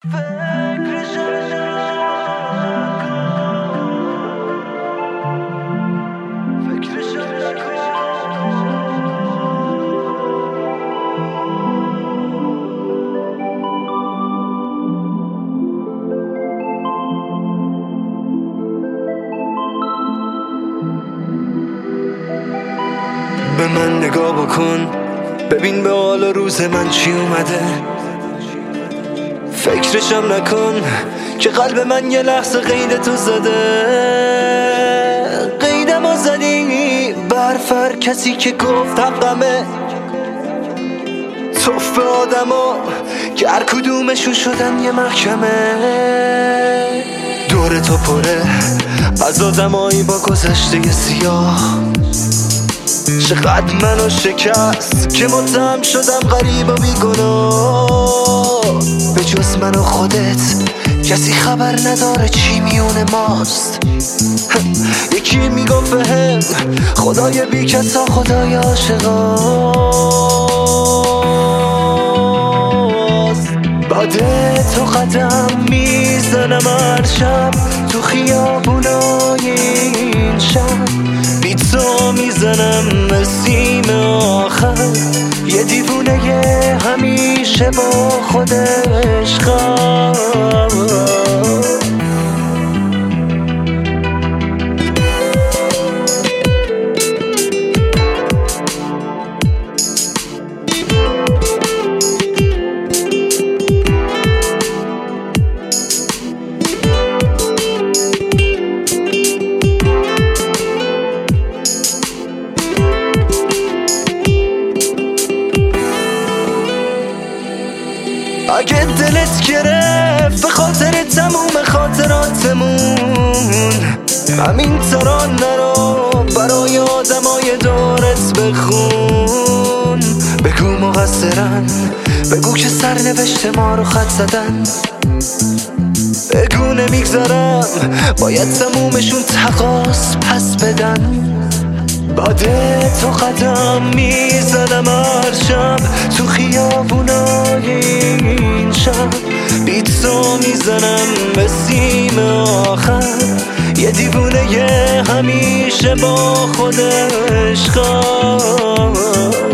به من نگاه بکن، ببین به حال روز من چی اومده. فکرشم نکن که قلب من یه لحظه قید تو زده. قیدمو زدی برفر کسی که گفت حقمه. توف به آدما که هر کدومشون شدن یه محکمه. دور تو پره از آدمایی با گذشته سیاه. چقدر منو شکست که متهم شدم غریب و بیگناه. به جز من و خودت کسی خبر نداره چی میونه ماست. یکی میگفت بهم خدای بی کسا خدای عاشقاست. بعد تو قدم میزنم هر شب تو خیابونای این شب. بی تو میزنم سیم آخر. یه دیوونه یه همیشه با خودش خواب. اگه دلت گرفت به خاطر تموم خاطراتمون، همین ترانه رو برای آدمای دورت بخون. بگو مقصرن، بگو که سرنوشت ما رو خط زدن. بگو نمیگذرم باید تمومشون تقاص پس بدن. بعد تو قدم میزنم هر شب تو خیابونای این شب. بی تو میزنم به سیم آخر. یه دیوونه یه همیشه با خودش خواب.